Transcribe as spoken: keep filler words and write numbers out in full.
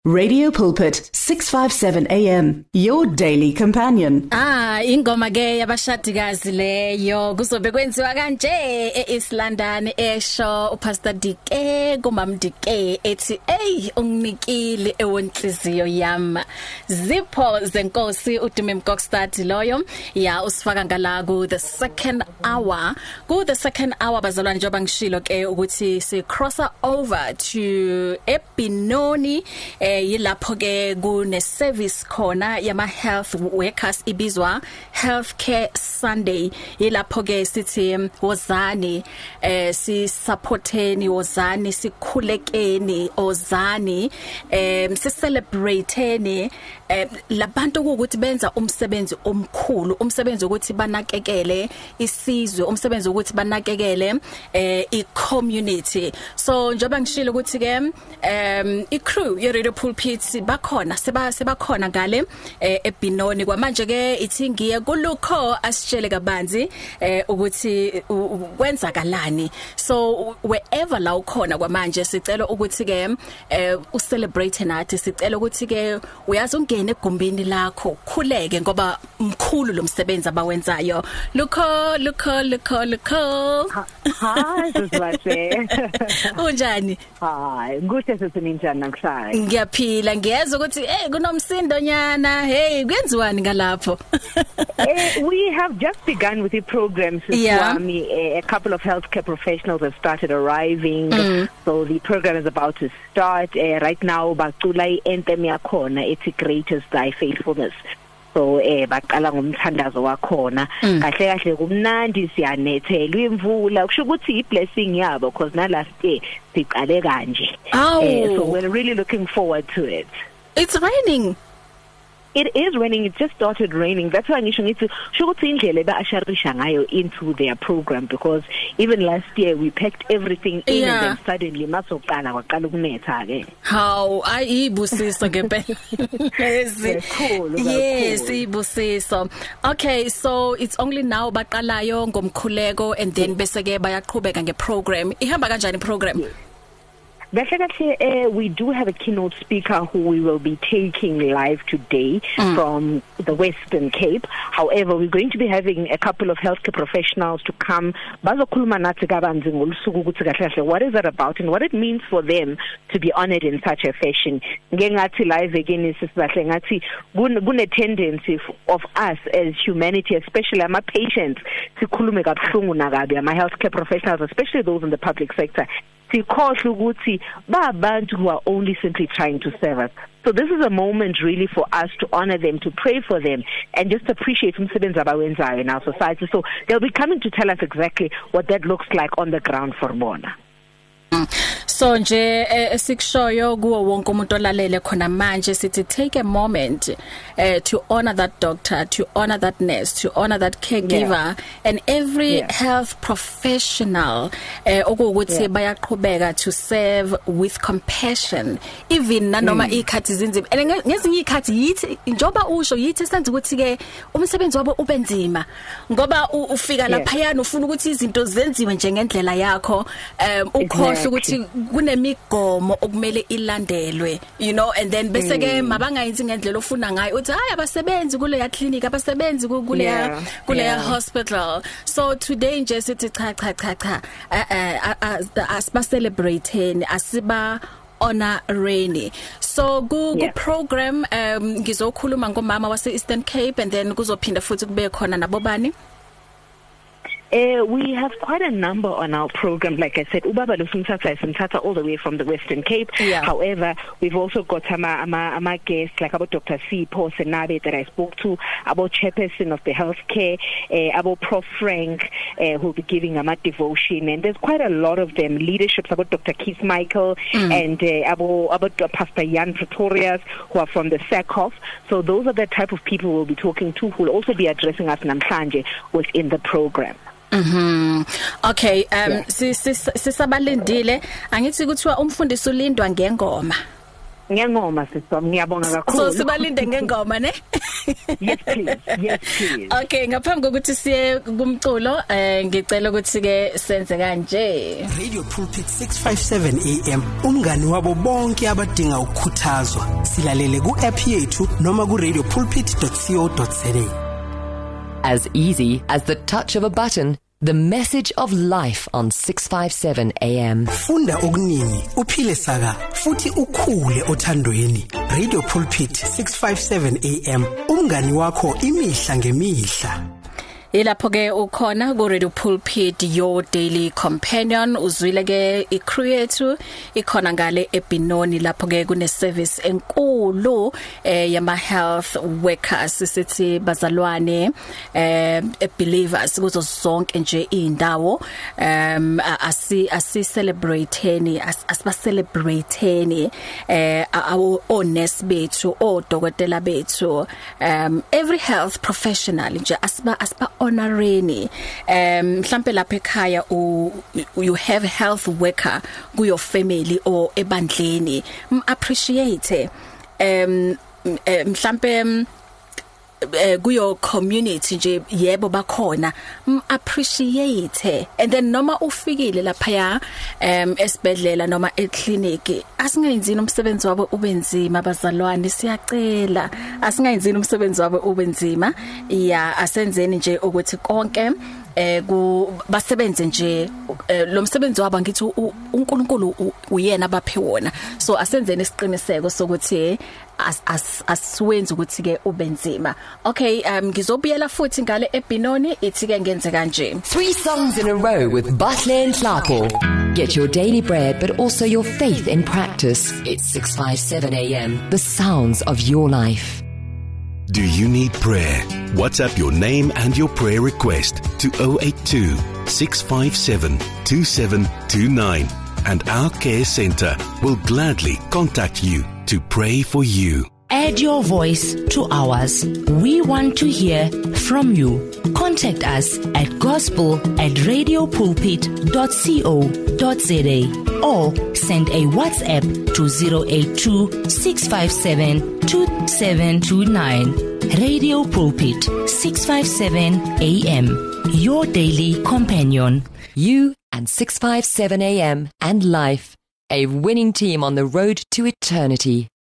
Radio Pulpit, six fifty-seven A M, your daily companion. Ah, ingoma ke yabashadikazi leyo kuzobe kwenziwa kanje eEast London esho uPastor Dike kumam Dike ethi hey unginikile ewonhliziyo yami. Zipho zenkosi uDume Mkokstad loyo ya usifaka ngala ku the second hour. Ku the second hour bazalwane njoba ngishilo ke ukuthi si crosser over to Epinoni eh yilapho ke kune service khona yama health workers ibizwa Healthcare Sunday yilapho ke sithi wozani eh si supporteni wozani sikhulekeni ozani eh si celebrateeni eh labantu ukuthi benza umsebenzi omkhulu umsebenzi ukuthi banakekele isizwe umsebenzi ukuthi banakekele eh I community so njoba ngishilo ukuthi ke um I crew ye Radio Pulpit bakhona seba sebakhona ngale eBinoni kwamanje ke ithi ngiye kulukho asitshele kabanzi eh ukuthi kwenzakalani so wherever la ukhona kwamanje sicela ukuthi ke u celebrate nathi sicela ukuthi ke uyazi ungene egumbini lakho khuleke ngoba mkhulu lo msebenzi abawenzayo lukho lukho lukho lukho hi sizwathe unjani hi kuhle sesinjani namhlanje ngiyaphila ngiyeza ukuthi hey kunomsindo nyana hey kwenziwani ngalapho uh, we have just begun with the program yeah. Swami a, a couple of healthcare professionals have started arriving mm. so the program is about to start uh, right now bacula ianthem yakhona ethi great is thy faithfulness so eh baqala ngomthandazo wakhona kahle kahle kumnandi siyanethelwa imvula kusho ukuthi iblessing yabo because na last year siqale kanje eh so we're really looking forward to it. It's raining. It is raining. It just started raining. That's why ngisho ngithi shukuthi indlela baasharisha ngayo into their program because even last year we packed everything in yeah. and then suddenly masoqala kwaqala ukunetha ke. How ayibusiso ngempela. Yes. Cool. Yes, ibusiso. Okay, so it's only now baqalayo ngomkhuleko and then bese ke bayaqhubeka ngeprogram. Ihamba kanjani iprogram? Yes. Uh, we do have a keynote speaker who we will be taking live today mm. from the Western Cape. However, we're going to be having a couple of healthcare professionals to come. What is that about and what it means for them to be honored in such a fashion. Live again is a tendency of us as humanity, especially my patients, my healthcare professionals, especially those in the public sector. Who are only simply trying to serve us. So this is a moment really for us to honor them, to pray for them, and just appreciate umsebenzi abawenzayo in our society. So they'll be coming to tell us exactly what that looks like on the ground for bona. So nje esikushoyo kuwo wonke umuntu olalele khona manje sithi take a moment uh, to honor that doctor, to honor that nurse, to honor that caregiver yeah. and every yeah. health professional okuwukuthi uh, bayaqhubeka to serve with compassion even nanoma mm. ikhathi zinzima ngezinye ikhathi yithi njoba usho yithi senze ukuthi ke umsebenzi wabo ubenzima ngoba ufika lapha yana ufuna ukuthi izinto zenziwe njengendlela yakho um ukhohle ukuthi kunemigomo okumele ilandelwe you know and then bese ke mabangayenzi ngendlela ofuna ngayo uthi hayi abasebenzi kule ya clinic abasebenzi kule ya kule ya hospital so today nje sithi cha cha cha cha asiba celebrateeni asiba honor rainy so ku yeah. program um ngizokhuluma ngomama wase Eastern Cape and then kuzophinda futhi kube khona nabo bani. Uh, we have quite a number on our program. Like I said, Ubaba Lusimtata is Simtata all the way from the Western Cape. Yeah. However, we've also got ama, ama, ama guests like about Doctor C. Paul Senabe that I spoke to, about chairperson of the healthcare, uh, about Prof Frank, uh, who will be giving a devotion. And there's quite a lot of them. Leaderships about Doctor Keith Michael mm. and uh, about, about uh, Pastor Jan Pretorius, who are from the S A C O F. So those are the type of people we'll be talking to who will also be addressing us namhlanje within the program. Mhm. Okay, um sisabalindile angithi kuthiwa umfundisi ulindwa ngengoma. Ngengoma siswa ngiyabonga kakhulu. So sibalinde ngengoma ne? Yes please. Yes please. Okay, ngaphambi kokuthi siye kumculo eh ngicela ukuthi ke senze kanje. Radio Pulpit six fifty-seven A M umngani wabo bonke abadinga ukukhuthazwa. Silalele ku app yethu noma ku radio pulpit dot co dot za. As easy as the touch of a button, the message of life on six fifty-seven A M. Funda okuningi, uphile saka, futhi ukhule othandweni. Radio Pulpit six fifty-seven A M umngani wakho imihla ngemihla. Ilapho ke ukhona ku Radio Pulpit your daily companion uzwile ke icrew yethu ikhona ngale eBinoni lapho ke kune service enkulu eh yama health workers sithi bazalwane eh believers kuzo zonke nje indawo um asi asi celebrateeni asiba celebrateeni eh o nurse bethu o dokotela bethu um every health professional nje asiba asiba honoreni um mhlambe lapha ekhaya you have a health worker ku your family or ebandleni appreciate um mhlambe eh kuyo community nje yebo bakhona appreciate and then noma ufikile lapha ya um esibedlela noma eclinic asingayenzini umsebenzi wabo ubenzima abazalwane siyacela asingayenzini umsebenzi wabo ubenzima ya asenzeni nje ukuthi konke eh ku basebenze nje lo msebenzi wabo ngithi uNkulunkulu uyena abaphe wona so asenzeni isiqiniseko sokuthi as as aswenze ukuthi ke ubenzima. Okay, um ngizobuyela futhi ngale eBinoni ithi ke ngenze kanje. Three songs in a row with Butlin and Clarko. Get your daily bread but also your faith in practice. It's six fifty-seven A M. The sounds of your life. Do you need prayer? WhatsApp your name and your prayer request to zero eight two, six five seven, two seven two nine and our care center will gladly contact you to pray for you. Add your voice to ours. We want to hear from you. Contact us at gospel at radio pulpit dot co dot za or send a WhatsApp to zero eight two, six five seven, two seven two nine. Radio Pulpit six fifty-seven A M, your daily companion. You and six fifty-seven A M and life, a winning team on the road to eternity.